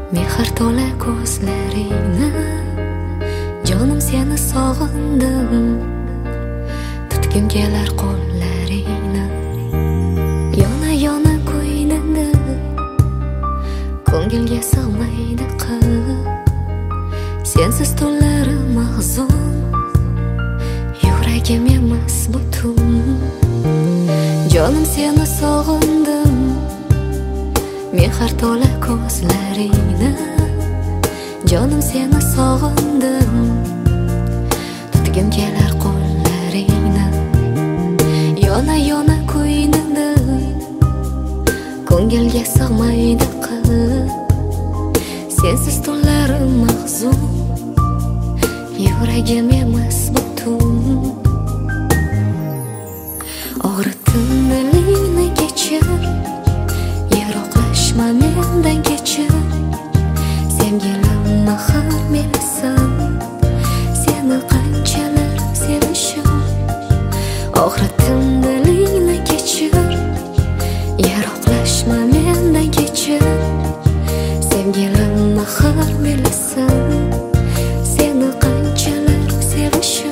Mehr to'la ko'zlaringni, jonim seni sog'indim. Tutgim kelar qo'llaringni, yona ko'yningda, ko'ngilga sig'maydi qiz. Sensiz tunlarim mahzun, yuragim emas butun. Jonim seni sog'indim, mehr to'la ko'zlaringni, jonim seni sog'indim. Tutgim kelar qo'llaringni, yona ko'yningda, ko'ngilga sig'maydi qiz. Sensiz tunlarim mahzun, yuragim emas butun. Og'ritdim dilingni kechir, yiroqlashma mendan kechir. Sevgilim mahal melisan, seni qanchalar sevishim. Og'ritdim dilingni kechir, yiroqlashma mendan kechir. Sevgilim mahal melisan, seni qanchalar sevishim.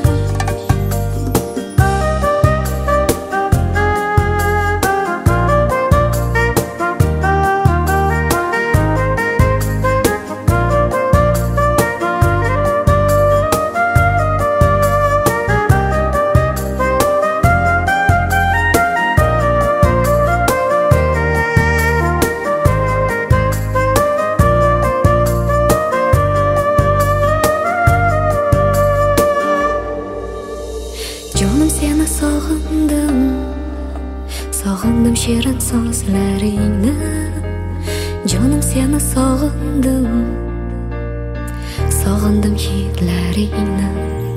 Jonim seni sog'indim, sog'indim shirin so'zlaringni. Jonim seni sog'indim, sog'indim hidlaringni.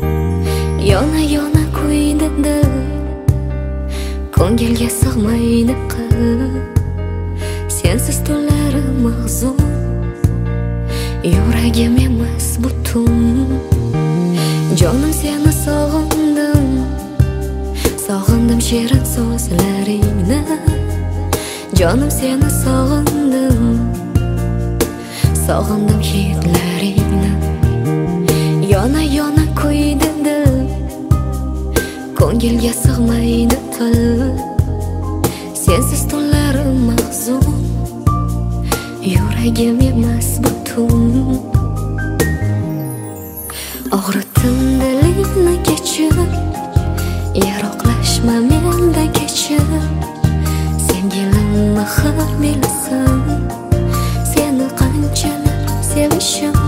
Yona ko'yningda, ko'ngilga sig'maydi qiz. Sensiz tunlarim mahzun, yuragim emas butun. Jonim seni sog'indim, sog'indim shirin so'zlaringni. Jonim seni sog'indim, sog'indim hidlaringni. Yona ko'yningda, ko'ngilga sig'maydi qiz. Sensiz tunlarim mahzun, yuragim emas butun. Og'ritdim dilingni kechir, yiroqlashma mendan kechir. Sevgilim mahal melisan, seni qanchalar sevishim.